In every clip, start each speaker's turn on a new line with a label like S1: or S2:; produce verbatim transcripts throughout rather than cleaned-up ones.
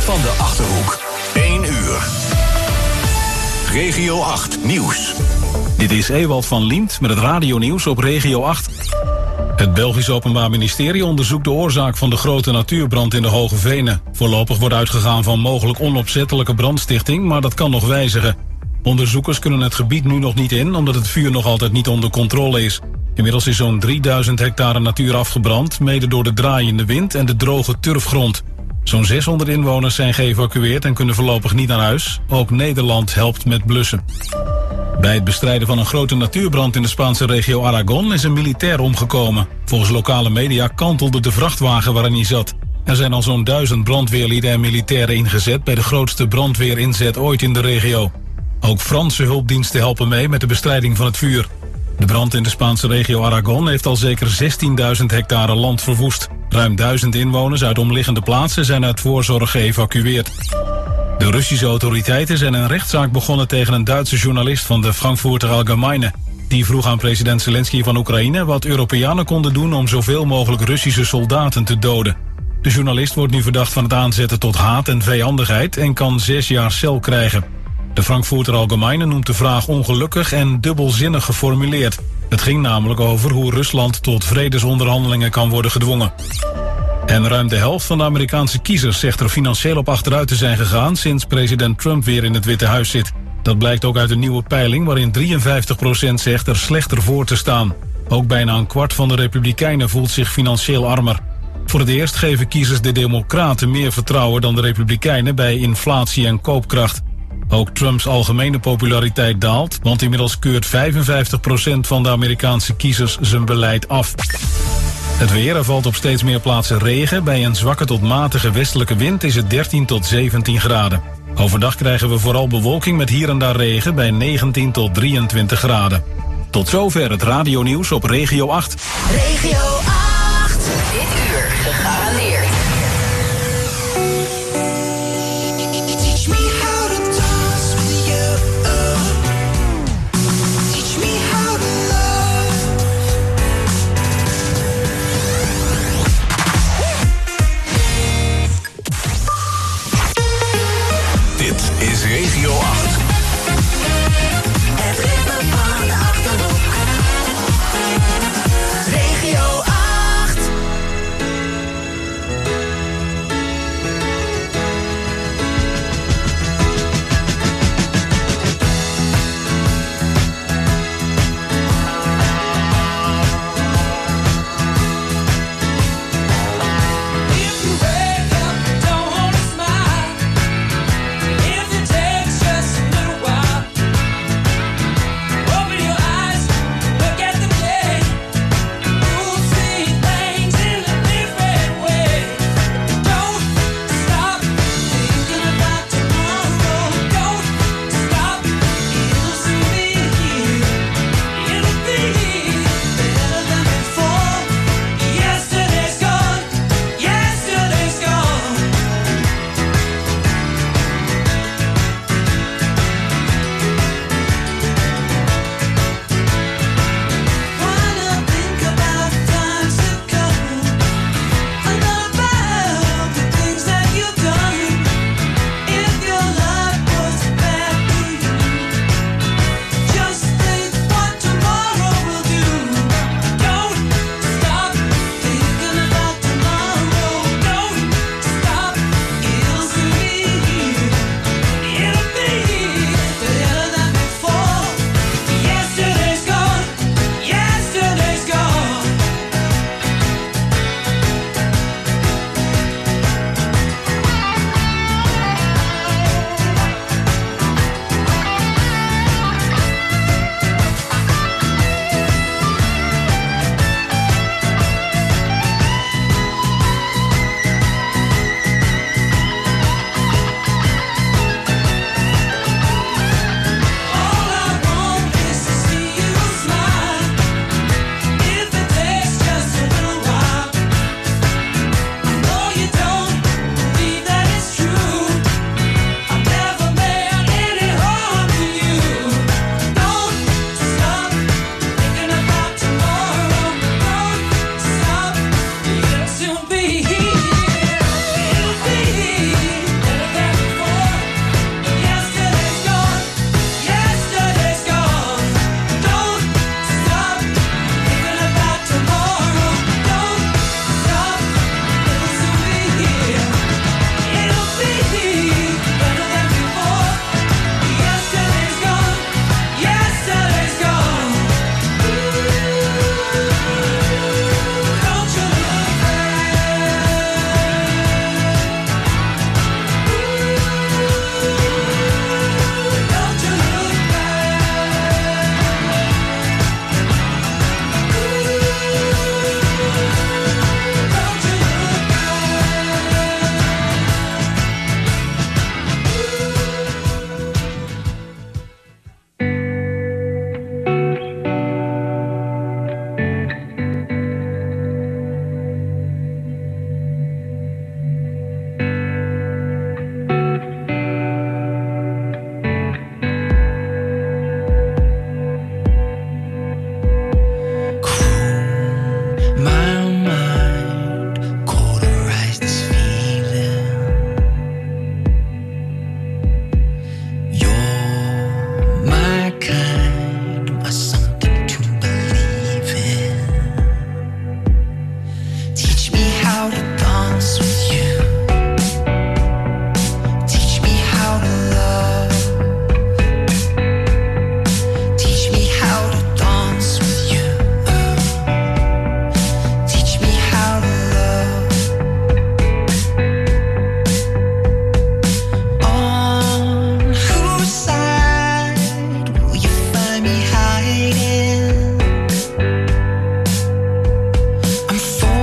S1: van de Achterhoek. één uur. Regio acht Nieuws.
S2: Dit is Ewald van Liemt met het radionieuws op Regio acht. Het Belgisch Openbaar Ministerie onderzoekt de oorzaak van de grote natuurbrand in de Hoge Venen. Voorlopig wordt uitgegaan van mogelijk onopzettelijke brandstichting, maar dat kan nog wijzigen. Onderzoekers kunnen het gebied nu nog niet in, omdat het vuur nog altijd niet onder controle is. Inmiddels is zo'n drieduizend hectare natuur afgebrand, mede door de draaiende wind en de droge turfgrond. Zo'n zeshonderd inwoners zijn geëvacueerd en kunnen voorlopig niet naar huis. Ook Nederland helpt met blussen. Bij het bestrijden van een grote natuurbrand in de Spaanse regio Aragon is een militair omgekomen. Volgens lokale media kantelde de vrachtwagen waarin hij zat. Er zijn al zo'n duizend brandweerlieden en militairen ingezet bij de grootste brandweerinzet ooit in de regio. Ook Franse hulpdiensten helpen mee met de bestrijding van het vuur. De brand in de Spaanse regio Aragon heeft al zeker zestienduizend hectare land verwoest. Ruim duizend inwoners uit omliggende plaatsen zijn uit voorzorg geëvacueerd. De Russische autoriteiten zijn een rechtszaak begonnen tegen een Duitse journalist van de Frankfurter Allgemeine. Die vroeg aan president Zelensky van Oekraïne wat Europeanen konden doen om zoveel mogelijk Russische soldaten te doden. De journalist wordt nu verdacht van het aanzetten tot haat en vijandigheid en kan zes jaar cel krijgen. De Frankfurter Allgemeine noemt de vraag ongelukkig en dubbelzinnig geformuleerd. Het ging namelijk over hoe Rusland tot vredesonderhandelingen kan worden gedwongen. En ruim de helft van de Amerikaanse kiezers zegt er financieel op achteruit te zijn gegaan sinds president Trump weer in het Witte Huis zit. Dat blijkt ook uit een nieuwe peiling waarin drieënvijftig procent zegt er slechter voor te staan. Ook bijna een kwart van de Republikeinen voelt zich financieel armer. Voor het eerst geven kiezers de Democraten meer vertrouwen dan de Republikeinen bij inflatie en koopkracht. Ook Trumps algemene populariteit daalt, want inmiddels keurt vijfenvijftig procent van de Amerikaanse kiezers zijn beleid af. Het weer, er valt op steeds meer plaatsen regen. Bij een zwakke tot matige westelijke wind is het dertien tot zeventien graden. Overdag krijgen we vooral bewolking met hier en daar regen bij negentien tot drieëntwintig graden. Tot zover het radionieuws op Regio acht.
S3: Regio acht. Dit uur gegarandeerd.
S1: Is Regio acht.
S3: Het ritme van de Achterhoek. Regio acht.
S4: how to dance with you. Teach me how to love. Teach me how to dance with you. Teach me how to love. On whose side will you find me hiding? I'm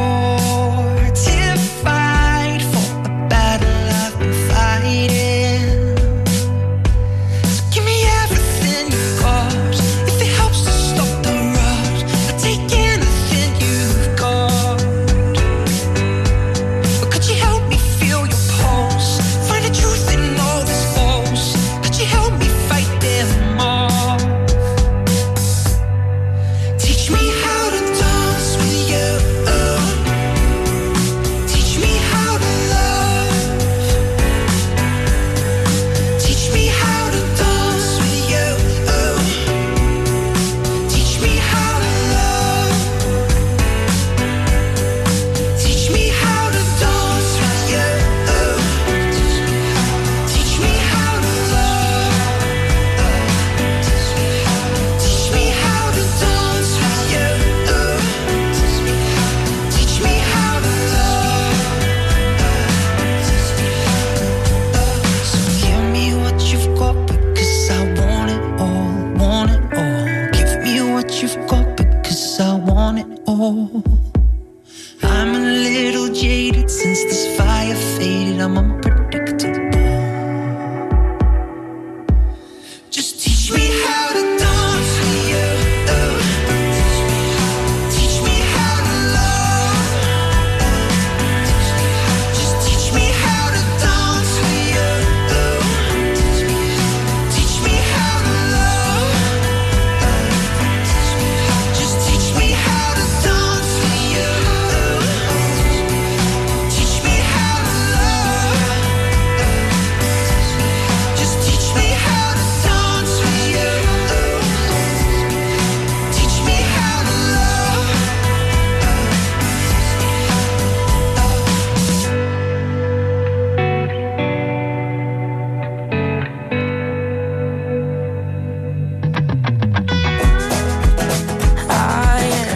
S4: fortified for a battle I've been fighting. So give me everything you've got. If it helps to stop the rush, I'll take anything you've got. But could you help me feel your pulse? Find the truth in all this false. Could you help me fight them off? Teach me how to dance with you. Teach me how to love. Teach me how to dance with you. Teach me how to love. Teach me how to dance with you. Teach me how to love. Teach me how to dance with you. Teach me how to love. So give me what you've got because I want it all, want it all. Give me what you've got because I want it all. I'm a little jaded since this fire faded. I'm unpredictable. Just teach me how to dance with you. Teach me how to love. Just teach me how to dance with you. Teach me how to love. Just teach me how to dance with you. Teach me how to love. Just teach me how to dance with you. Teach me how to love. Ah, yeah.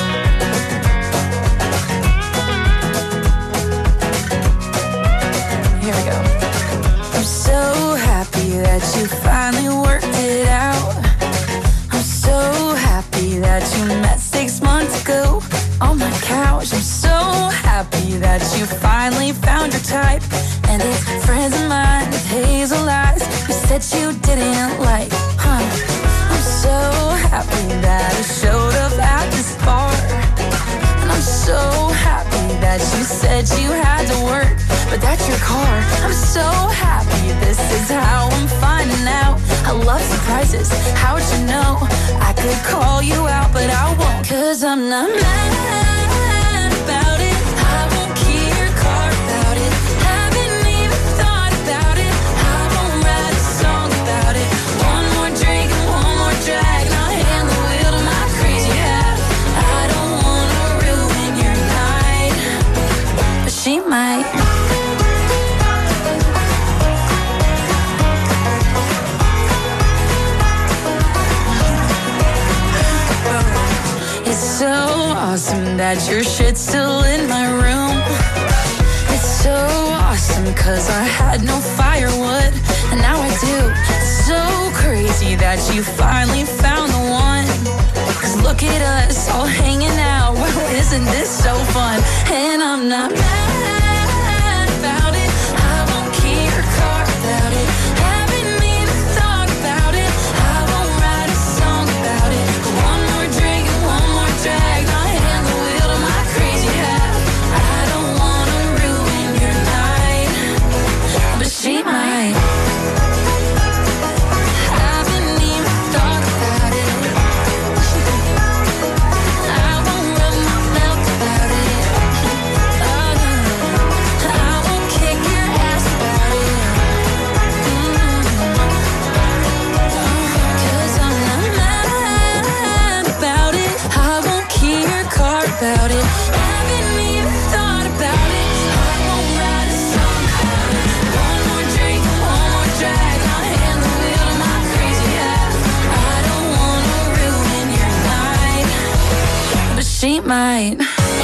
S4: Here we go. I'm so happy that you finally worked it out. I'm so happy that you met six months ago on my couch. I'm so happy that you finally found your type. And it's friends of mine with hazel eyes you said you didn't like, huh? I'm so happy that I showed up at this bar. And I'm so happy that you said you had to work, but that's your car. I'm so happy this is how I'm finding out. I love surprises, how'd you know? I could call you out, but I won't. Cause I'm not mad about it. I won't key your car about it. Haven't even thought about it. I won't write a song about it. One more drink and one more drag, and I'll hand the wheel to my crazy half. I don't wanna ruin your night, but she might. It's so awesome that your shit's still in my room. It's so awesome cause I had no firewood, and now I do. It's so crazy that you finally found the one. Cause look at us all hanging out. Well, isn't this so fun? And I'm not mad about it. I won't key your car about it. Haven't even thought about it. I won't write a song about it. One more drink and one more drag, and I'll hand the wheel to my crazy half. I don't wanna ruin your night, but she might. Haven't even thought about it. I won't run my mouth about it. Oh, no. I won't kick your ass about it. Mm. Cause I'm not mad about it. I won't key your car about it. Haven't even thought about she might.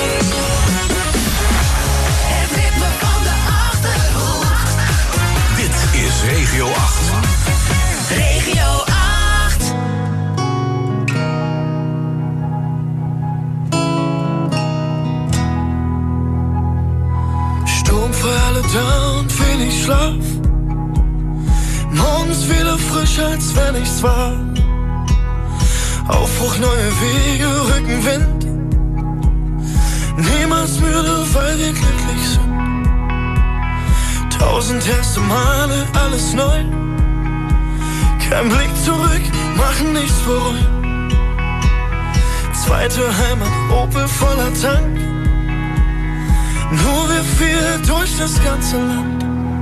S3: Het ritme van de Achterhoek.
S1: Dit is Regio acht.
S3: Regio acht.
S5: Sturm für alle da und wenig Schlaf. Morgens wieder frisch, als wenn ich's war. Aufbruch, neue Wege, Rückenwind. Niemals müde, weil wir glücklich sind. Tausend erste Male, alles neu. Kein Blick zurück, machen nichts bereuen. Zweite Heimat, Opel voller Tank. Nur wir vier durch das ganze Land.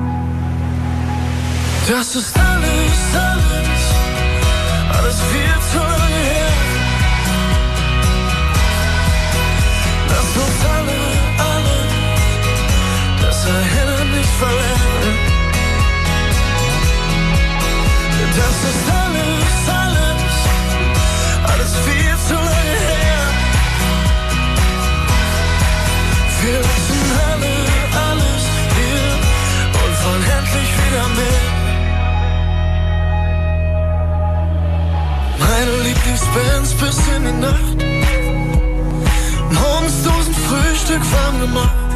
S5: Das ist alles, alles, alles viel zu lange her. Lass uns alle, alle das Erinnern nicht verlernen. Das ist alles, alles, alles viel zu lange her. Wir lassen alle, alles hier und wollen endlich wieder mehr. Meine Lieblingsbands bis in die Nacht. Morgens Dosen Frühstück warm gemacht.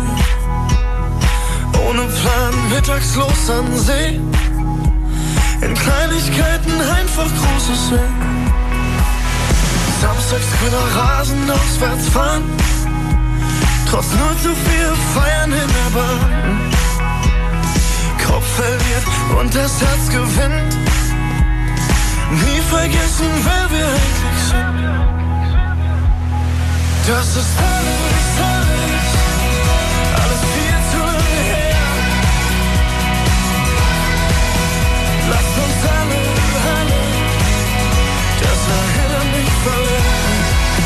S5: Ohne Plan, mittags los an den See. In Kleinigkeiten einfach großes Sinn. Samstags grüner Rasen, auswärts fahren. Trotz nur zu viel Feiern in der Bahn. Kopf verliert und das Herz gewinnt. Nie vergessen, wer wir eigentlich sind. Das ist alles, alles, alles viel zu lange her. Lasst uns alle, alle das Erinnern nicht verlieren.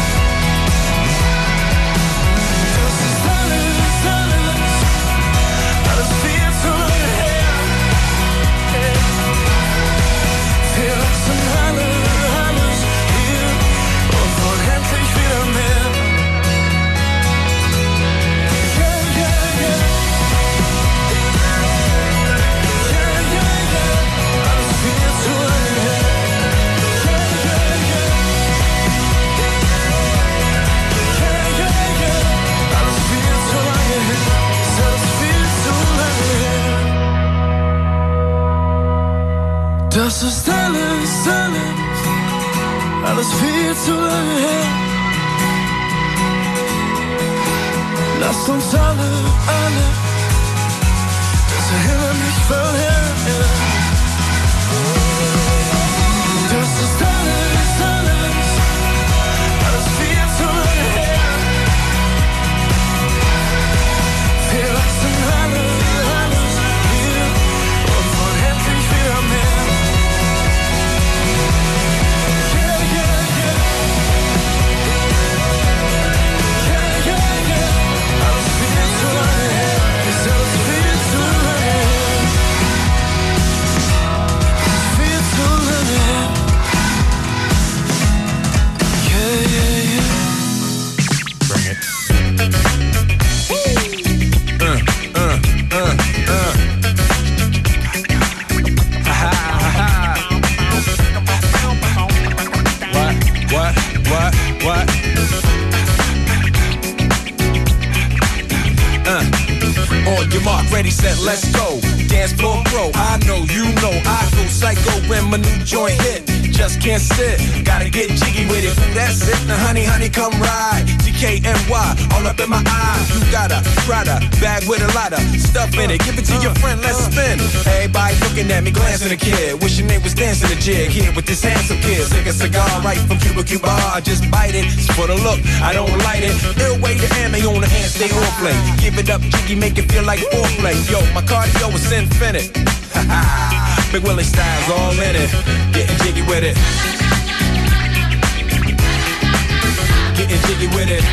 S5: Das ist alles, alles, alles viel zu lange her. Wir lassen alle, alles hier und wollen endlich wieder mehr. Yeah, yeah, yeah. Yeah, yeah, yeah. Alles viel zu lange her. Yeah, yeah, yeah. Yeah, yeah, yeah. Alles viel zu lange her. Ist alles viel zu lange her. Das ist alles, alles, alles viel zu lange her. Lasst uns alle, alle das Erinnern nicht verlieren. Das ist alles, alles, alles viel zu lange her. Wir lassen alle, alles hier und wollen endlich wieder mehr. Yeah, yeah, yeah. Yeah, yeah, yeah. Alles viel zu lange her. Ist alles viel zu lange her. Ist viel zu lange her. Yeah, yeah, yeah.
S1: Bring it. Uh, uh, uh, uh. Ha, ha, ha. What, what, what, what? Uh. On your mark, ready, set, let's go. Dance floor pro, I know, you know, I go psycho when my new joint hit. Just can't sit, gotta get jiggy with it. That's it, now honey, honey, come ride. G K N Y, all up in my eyes. You got a Prada bag with a lot of stuff in it. Give it to your friend, let's spin. Everybody looking at me, glancing a kid. Wishing they was dancing a jig here with this handsome kid. Take a cigar right from Cuba Cuba. I just bite it, it's for the look, I don't light it. Ill way to ammo on the hand, stay on play. Give it up, jiggy, make it feel like foreplay. Yo, my cardio is infinite. Big Willie style's all in it. Getting jiggy with it. Getting jiggy with it.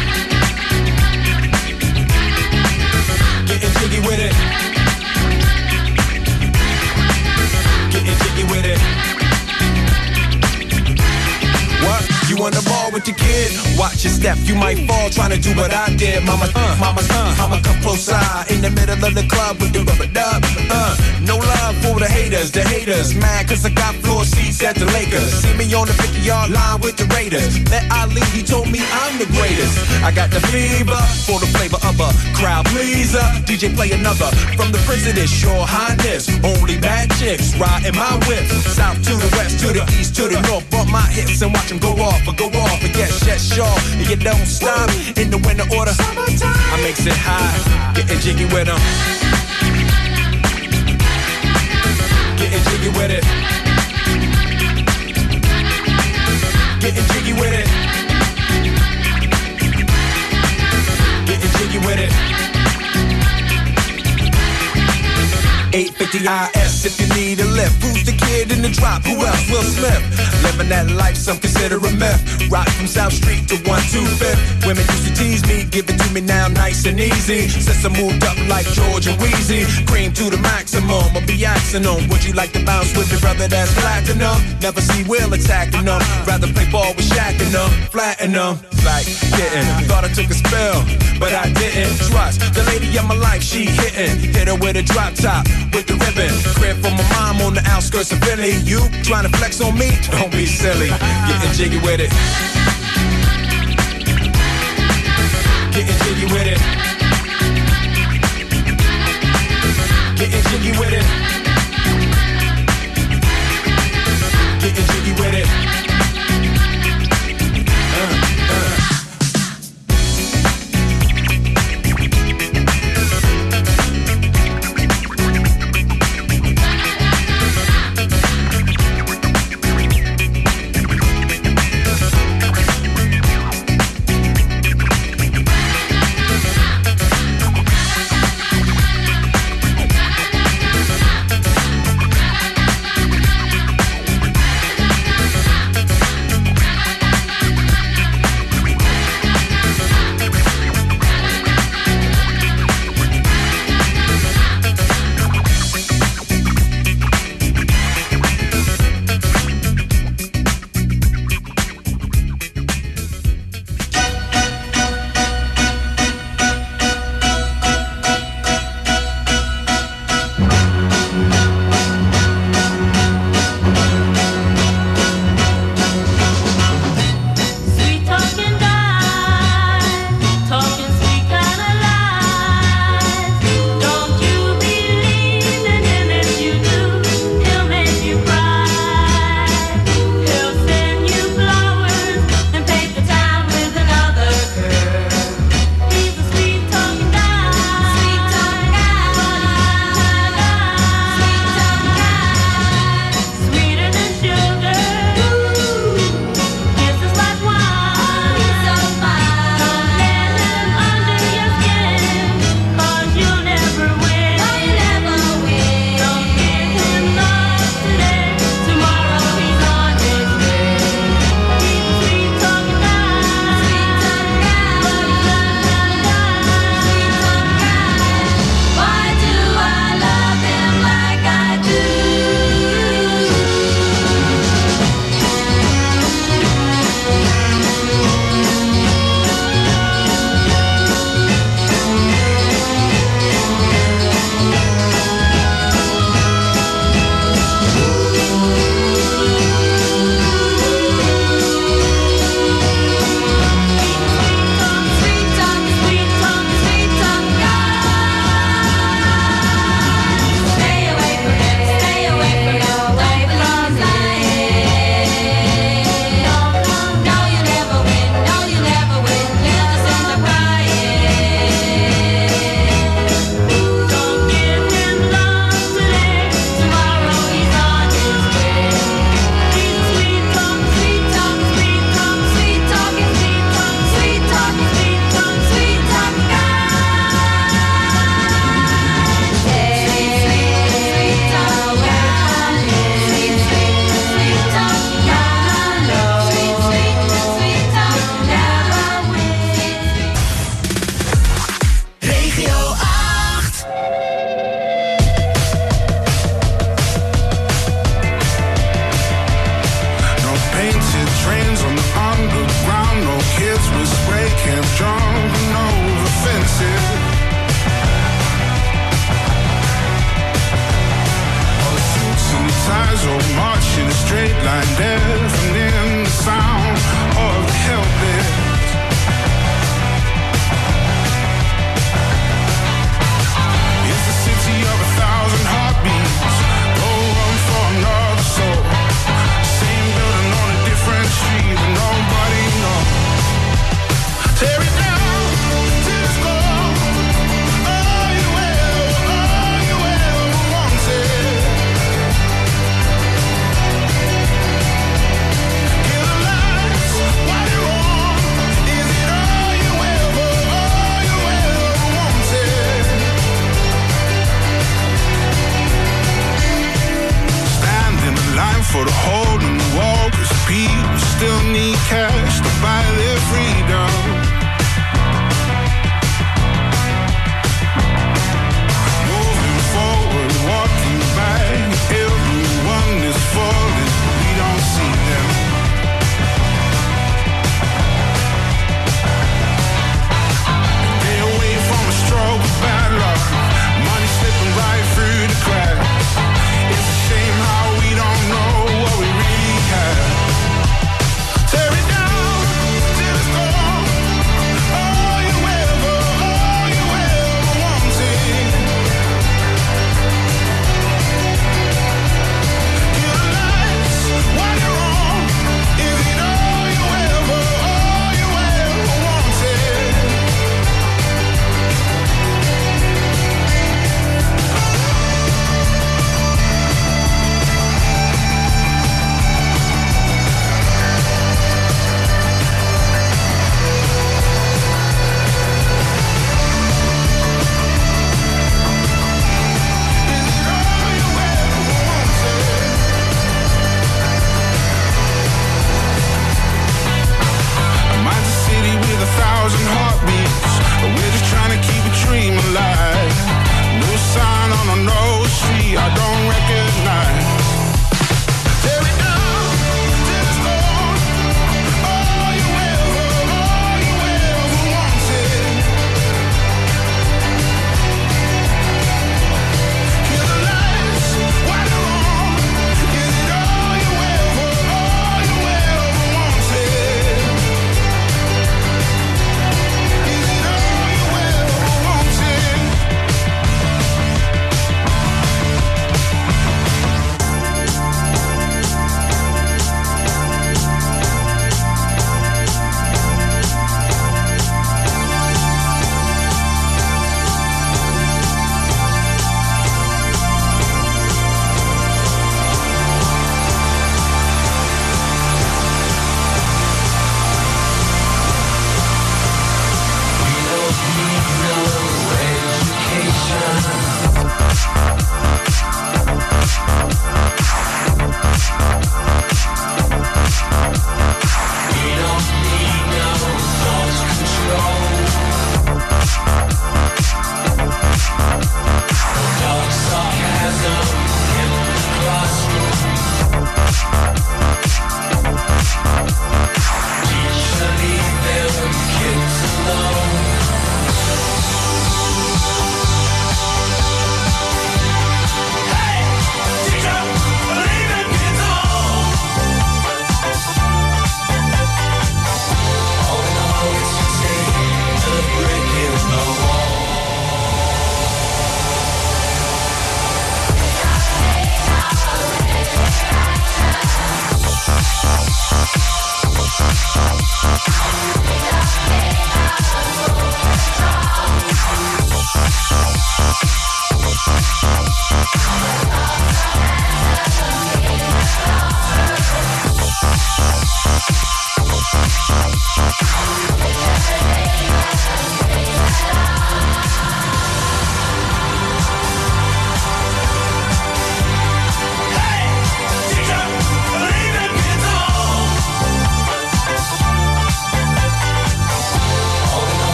S1: Getting jiggy with it. Getting jiggy with it. What? You on the ball with your kid? Watch watch your step, you might fall trying to do what I did. Mama, uh, mama, uh, mama, come close side in the middle of the club with the rubber dub. Uh, no love for the haters, the haters mad cause I got floor seats at the Lakers. See me on the fifty-yard line with the Raiders. Met Ali, he told me I'm the greatest. I got the fever for the flavor of a crowd pleaser. D J play another from the president's Your Highness. Only bad chicks riding my whip. South to the west, to the east, to the north. Bump my hips and watch them go off or go off. And yes, yes, sure. And you don't stop in the winter order. I makes it high, getting jiggy with them. Getting jiggy with it. Getting jiggy with it. Getting jiggy with it. eight fifty I S if you need a lift. Who's the kid in the drop? Who else? Will Smith. Living that life, some consider a myth. Rock from South Street to one two fifth. Women used to tease me, give it to me now nice and easy. Since I moved up like George and Wheezy, cream to the maximum, I'll be axing them. Would you like to bounce with your brother that's platinum? Never see Will attacking them. Rather play ball with Shaq and them, flatten them. Like getting, thought I took a spell, but I didn't. Trust the lady of my life, she hitting. Hit her with a drop top, with the ribbon. Crib for my mom on the outskirts of Philly. You trying to flex on me? Don't be silly. Getting jiggy with it. Getting jiggy with it. Getting jiggy with it. Getting jiggy with it.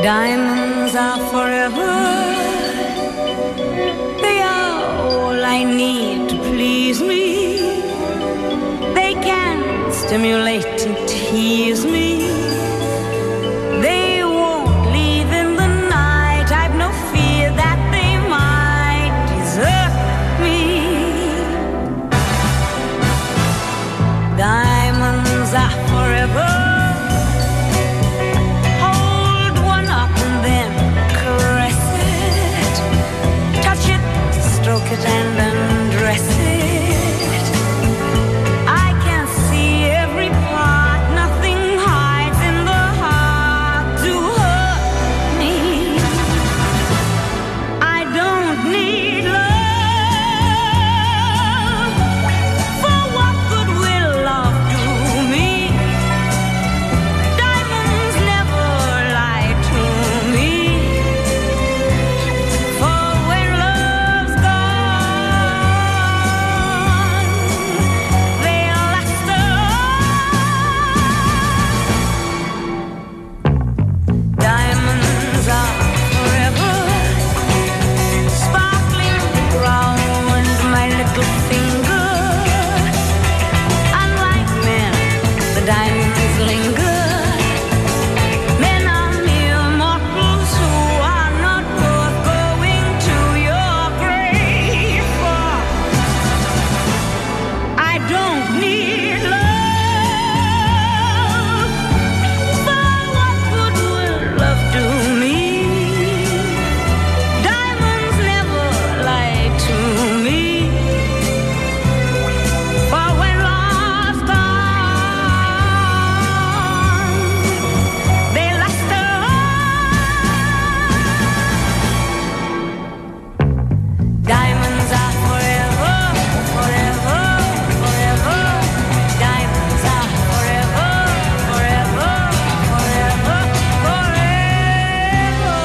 S6: Diamonds are forever. They are all I need to please me. They can stimulate and tease me. They won't leave in the night. I've no fear that they might desert me. Diamonds are forever. Hold one up and then caress it. Touch it, stroke it and undress it. I can see every part. Nothing hides in the heart to hurt me. I don't need love. For what good will love do me? Diamonds never lie to me. For when love's gone, they'll last on. Diamonds are forever. Sparkling round my little finger. Unlike men, the diamonds linger. Men are mere mortals who are not worth going to your grave for. I don't need love. For what good will love do me? Diamonds never lie to me. For when love's gone, they last on. Diamonds are forever, forever, forever. Diamonds are forever, forever, forever, forever.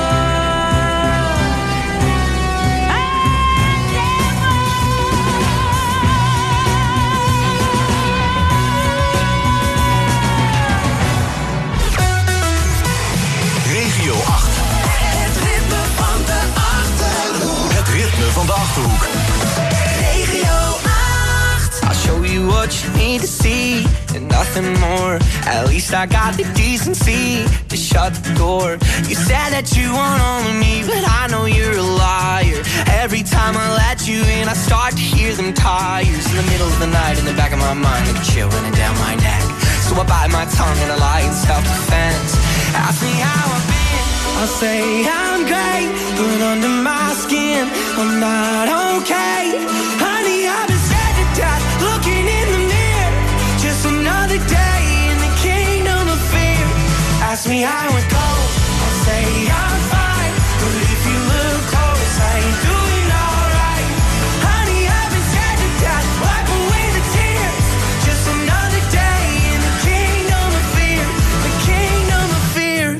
S7: Regio acht.
S3: Het ritme van de Achterhoek.
S7: Het ritme van de Achterhoek.
S3: Regio acht.
S8: I'll show you what you need to see and nothing more. At least I got the decency to shut the door. You said that you want all of me, but I know you're a liar. Every time I let you in, I start to hear them tires in the middle of the night in the back of my mind, like a chill running down my neck. So I bite my tongue and I lie in self-defense. Ask me how I've been, I'll say I'm great, but under my skin, I'm not okay. Honey, I've been scared to death, looking in the mirror. Just another day in the kingdom of fear. Ask me how it goes, I'll say I'm fine. But if you look close, I ain't doing alright. Honey, I've been scared to death, wipe away the tears. Just another day in the kingdom of fear. The kingdom of fear.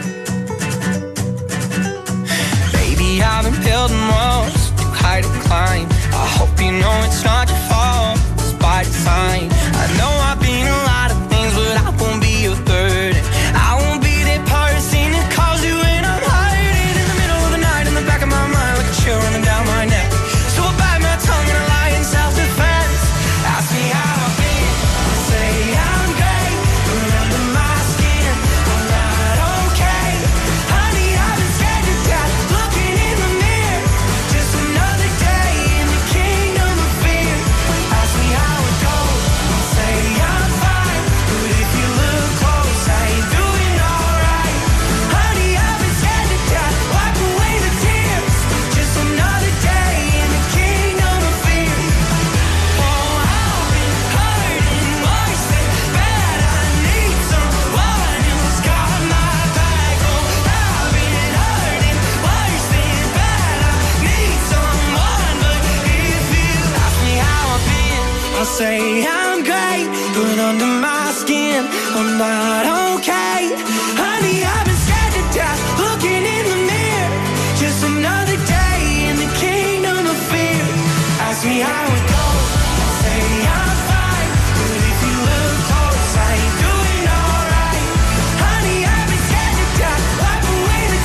S8: Baby, I've been building walls too high to climb. I hope you know it's not your fault, it's by design. I know I've been a lot of things, but I won't be a third. I won't be that person that calls you when I'm hiding in the middle of the night in the back of my mind, like a chill running down my neck. So I bite my tongue and I lie in self-defense. Ask me how I've been, I say I'm great, but under my skin, I'm not okay. Honey, I've been scared to death, looking in the mirror. Just another day in the kingdom of fear. Ask me how it goes, I'll say I'm fine. But if you look close, I ain't doing alright. Honey, I've been scared to death, wipe away the tears. Just another day in the kingdom of fear. Oh, I've been hurting worse than bad. I need someone who's got my back. Oh, I've been hurting worse than bad. I need someone, but if you ask me how I've been, I'll say I'm great, but under my skin, I'm not okay. Honey, I've been scared to death, looking in the mirror. Just another day in the kingdom of fear. Ask me how it goes, I'll say I'm fine. But if you look close, I ain't doing alright. Honey, I've been scared to death, wipe away the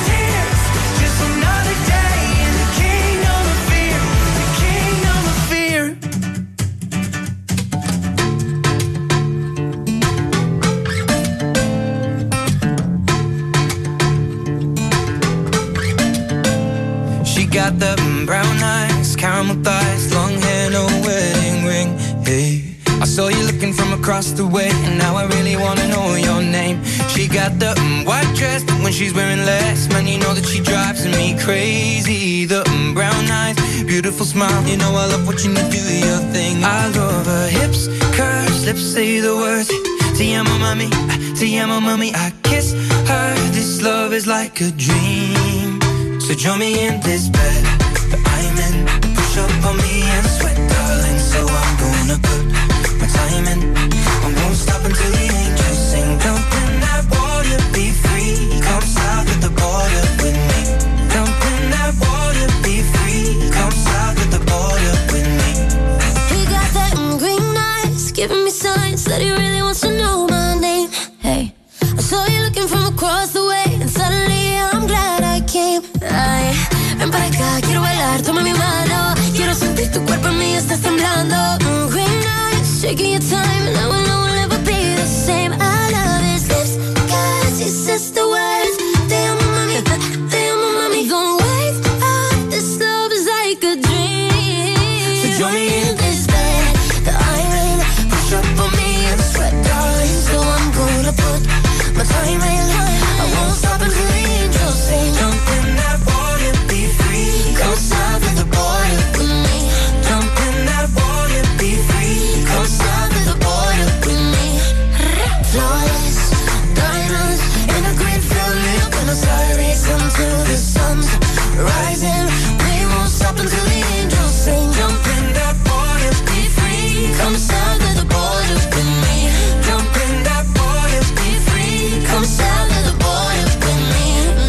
S8: got the brown eyes, caramel thighs, long hair, no wedding ring. Hey, I saw you looking from across the way, and now I really wanna know your name. She got the mm, white dress, but when she's wearing less, man, you know that she drives me crazy. The mm, brown eyes, beautiful smile, you know I love watching you do your thing. I love her hips, curves, lips say the words. Te amo, mami, te amo, mami. I kiss her. This love is like a dream. So join me in this bed that I'm in. Push up on me and sweat, darling. So I'm gonna put my time in. I won't stop until the angels sing. Jump in that water, be free. Come south of the border with me. Jump in that water, be free. Come south of the border with me.
S7: He got that mm, green eyes, giving me signs that he really wants to know my name. Hey, I saw you looking from across the way, and suddenly I'm glad I came. Ay, ven para acá, quiero bailar, toma mi mano. Quiero sentir tu cuerpo en mí, estás temblando. Mm, green eyes, shaking your time, and I will know we'll never be the same. I love his lips, cause he says the words. Te amo, mami, te amo, mami. Don't wake up, this love is like a dream.
S8: So join me in
S7: this bed that I'm in. Push up on me and sweat, darling. So I'm gonna put my time in. I won't stop until the angels sing.
S8: Jump in that water, be free. Come south of the border
S7: with me.
S8: Jump in that water, be free. Come south of the border with me.
S7: Flawless diamonds in a green field lit when the sky racing till the sun's rising. We won't stop until the angels sing.
S8: Jump in that water, be free.
S7: Come south of the border with me.
S8: Jump in that water, be free.
S7: Come south of the border with me.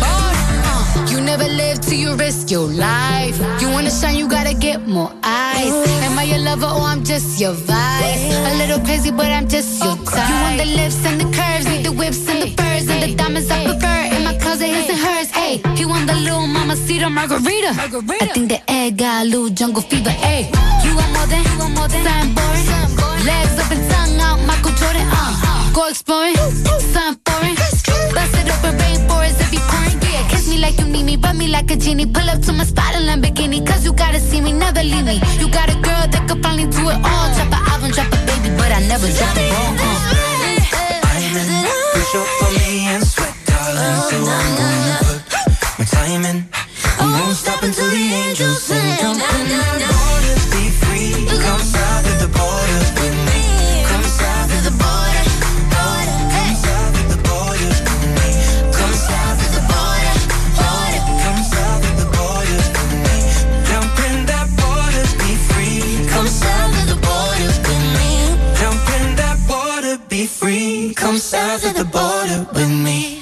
S9: You never live till you risk your life. You wanna shine, you gotta get more eyes. Am I your lover or I'm just your vice? A little crazy, but I'm just your type. You want the lips and the curves, need the whips and the furs and the diamonds I prefer. In my closet, his and hers. Hey, he want the little mamacita margarita. I think the egg got a little jungle fever. Hey, you want more than, you want more than something boring. Legs up and tongue out, Michael Jordan. Uh, go exploring, something foreign. Bust it up in rainforest if you pouring. Yeah, kiss me like you need me, rub me like a genie. Pull up to my spot in Lamborghini, cause you gotta see me, never leave me. You got a girl that could finally do it all. Drop an album, drop a baby, but I never drop a ball. Uh.
S8: I'm in, push up on me and sweat, darling. So I'm gonna put my time in. I won't stop until the angels sing. Jump in that water, be free. Come south of the border with me. Come south of the border, border. Come south of the border with me. Come south of the border, border. Come south of the border with me. Jump in that water, be free. Come south of the border with me. Jump in that water, be free. Come south of the border with me.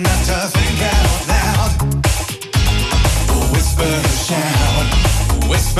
S10: Whisper, shout, whisper.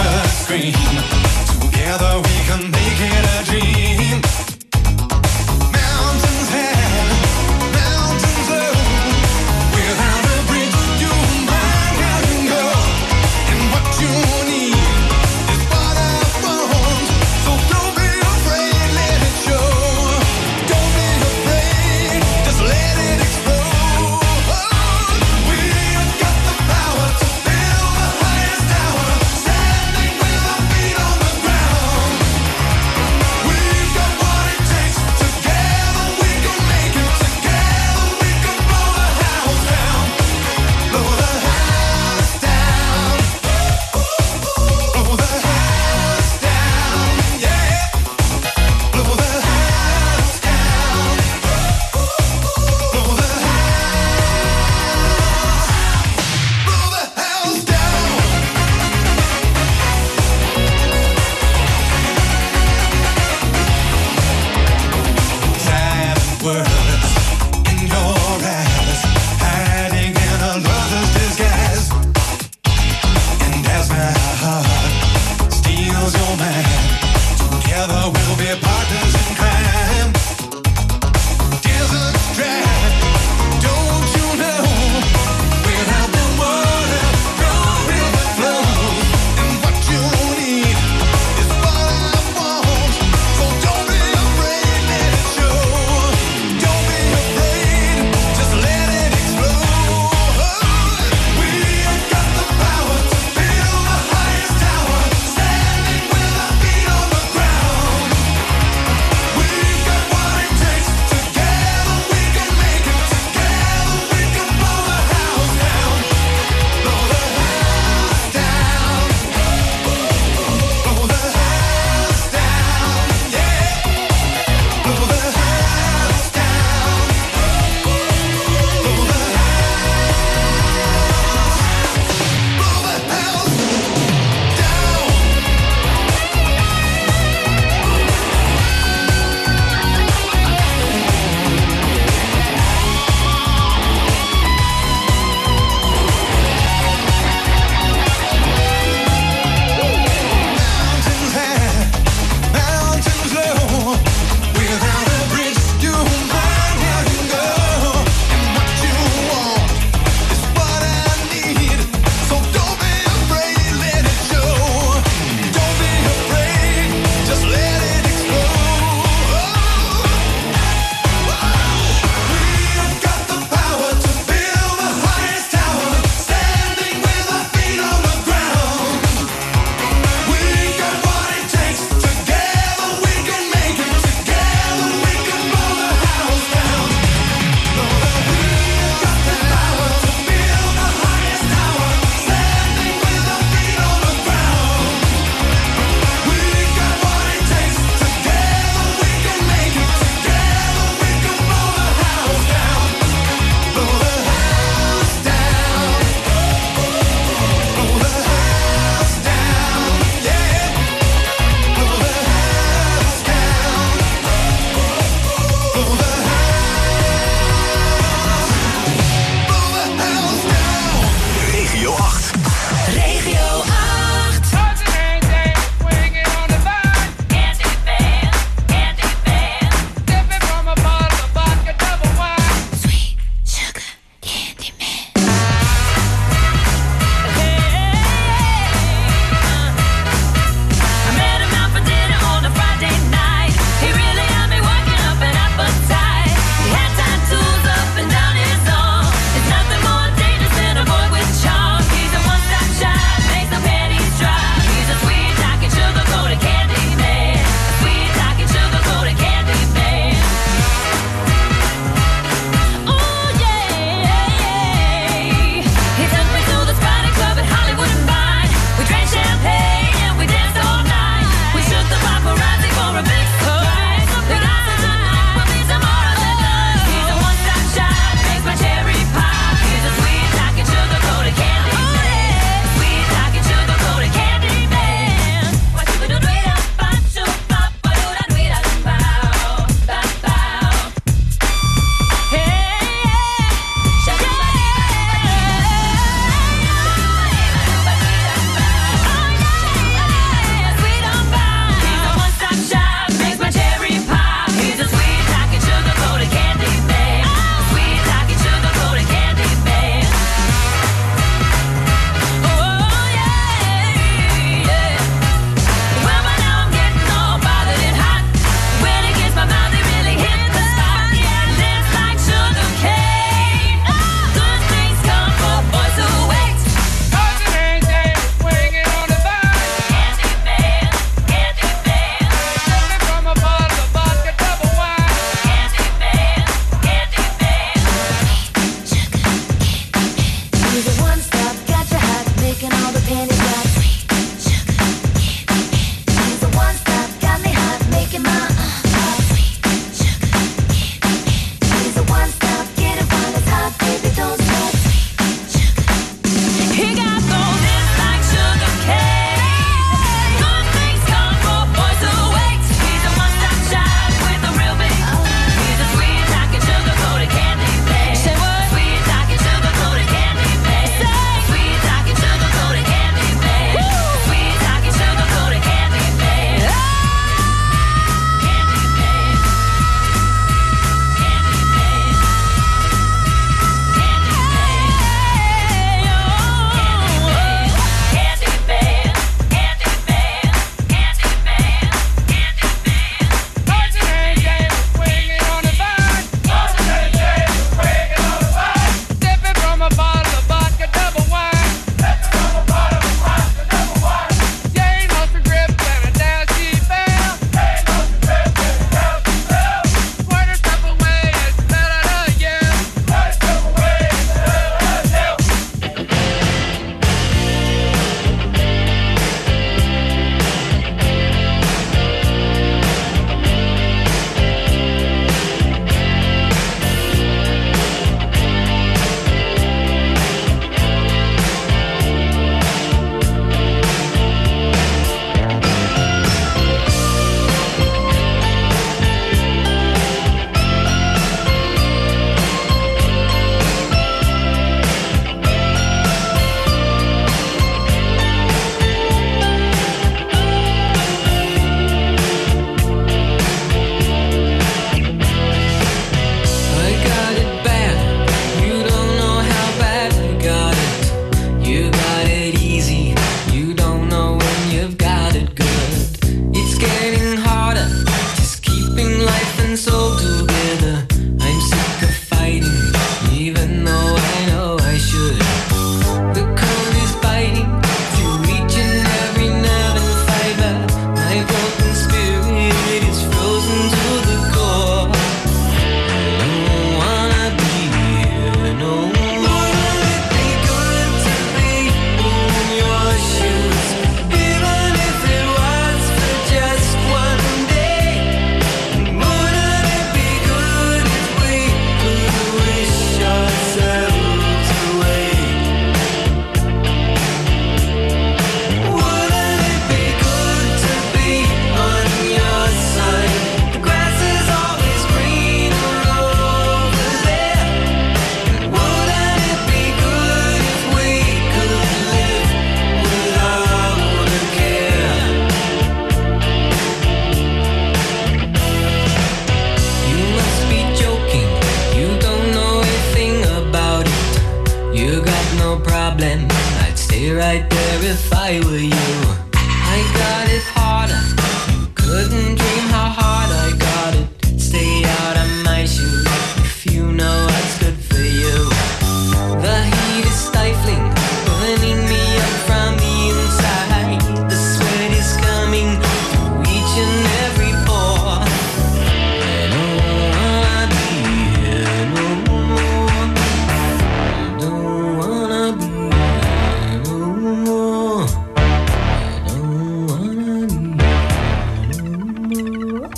S8: if I were you. I got it harder. Couldn't dream how hard I got it. Stay out of my shoes if you know what's good for you. The heat is stifling, burning me up from the inside. The sweat is coming through each and every pore. I don't wanna be here no more. I don't wanna be here no more. I don't wanna be here no more.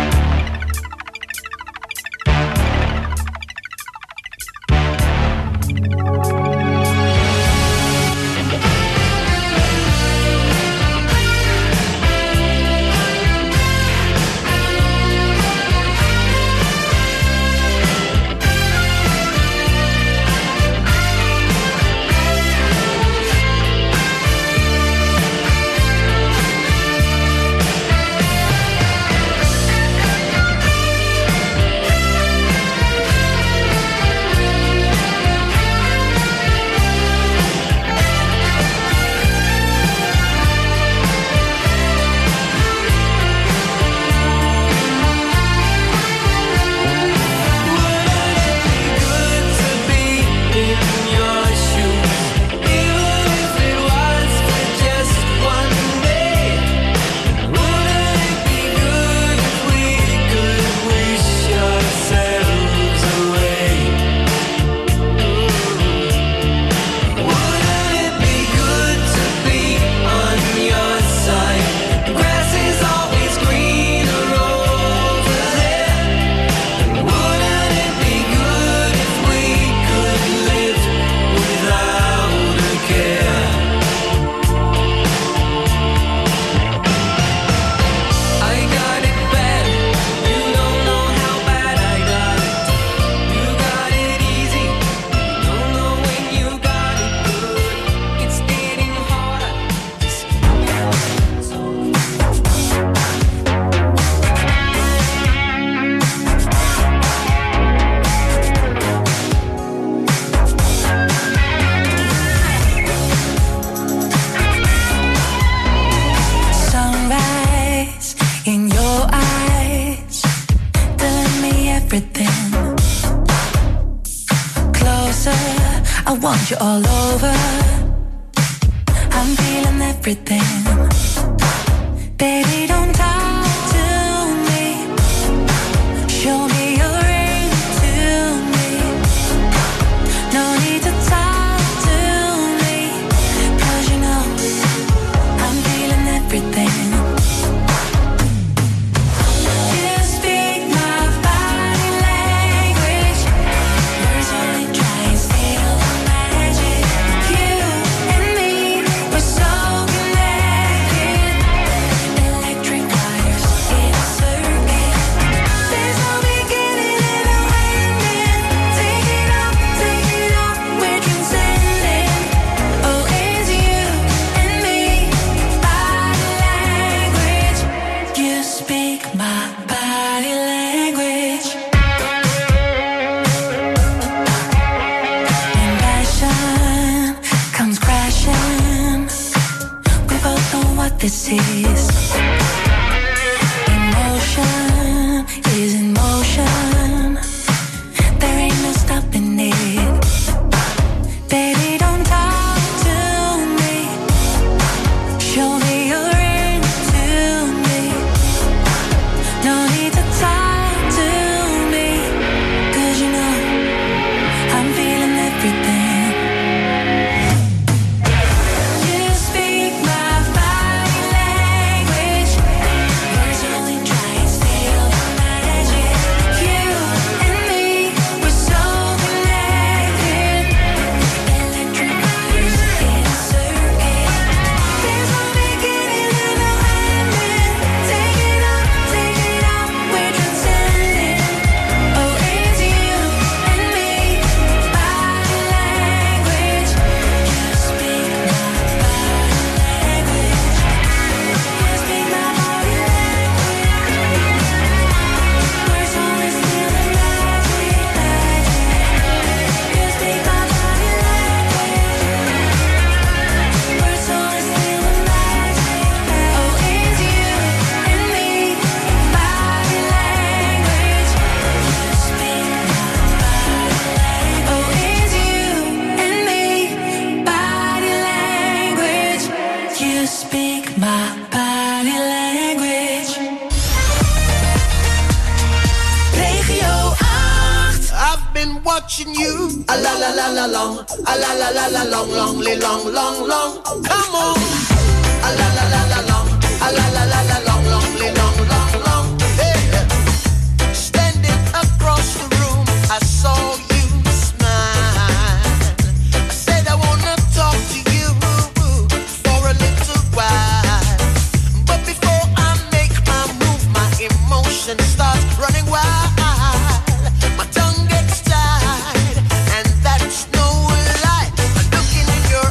S4: Sunrise in your eyes, telling me everything. Closer, I want you all over. I'm feeling everything. Baby, don't talk to me. Show me your ring to me. No need to talk to me, 'cause you know I'm feeling everything. You speak my body language. Words only try and steal the magic. You
S10: watching you. A la la la la long, a la la la la long, long, long, long, long. Come on. A la la la la long, a la la la la long, long, long, long, long. Hey. Standing across the room, I saw you smile. I said I wanna talk to you for a little while, but before I make my move, my emotions start running wild. My tongue gets tied, and that's no lie. I'm looking in your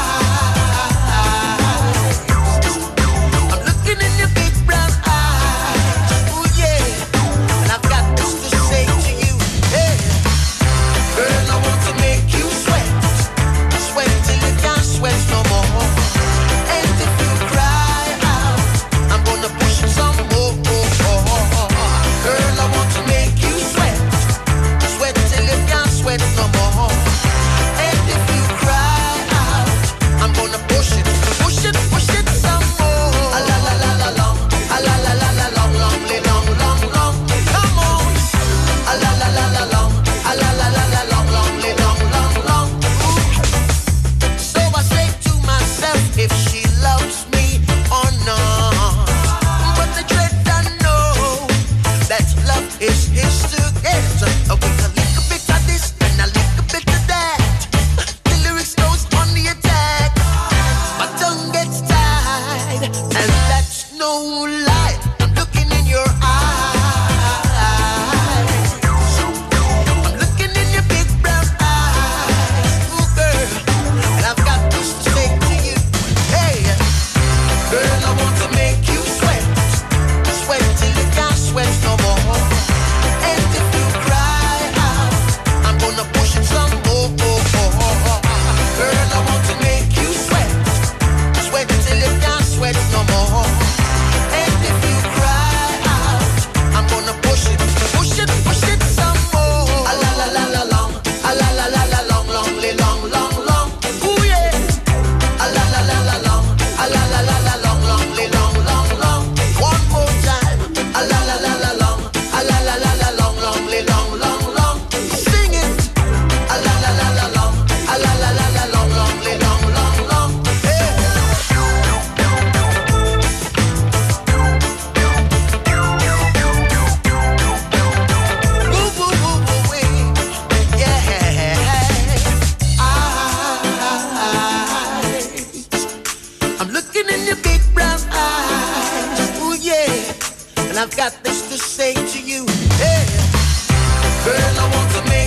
S10: eyes. I'm looking in your big brown eyes. Oh yeah, and I've got this to say to you. Hey, girl, I want to make you sweat, sweat till you can't sweat no more. And if you cry out, I'm gonna push it some more. Girl, I want to make you sweat, sweat till you can't sweat no more. And if you cry out, I'm gonna push it, push it, push it some more. A la la la la long, a la la la la long, long, long, long, long. Come on. A la la la la long, a la la la la long, long, long, long, long. Ooh. So I say to myself, if she loves me or not. But the dread I know that love is his to get. With a little bit of this and a little bit of that, the lyrics goes on the attack. My tongue gets tied, and that's no lie. I'm looking in your eyes. I'm looking in your big brown eyes. Ooh, girl, and I've got this to say to you. Hey, girl, I want to make you sweat, sweat till you can't sweat no more. And if you cry out, I'm gonna push it some more. Girl, I want to make you sweat, sweat till you can't sweat no more. And if you cry out, I'm gonna push it, push it, push it some more. A la la la la long, a la la la la long, long, long, long, long. Ooh yeah. A la la la la long, a la la la la long, long, long, long, long. One more time. A la la la la long, a la la la la long, long, long, long, long. Sing it. A la la la la long, a la la la la long, long, long, long, long. Hey. Woo, woo, woo, woo, wee. Yeah. Eyes. I'm looking in your big brown eyes. Ooh yeah, and I've got this to say to you. Hey, girl, I want to make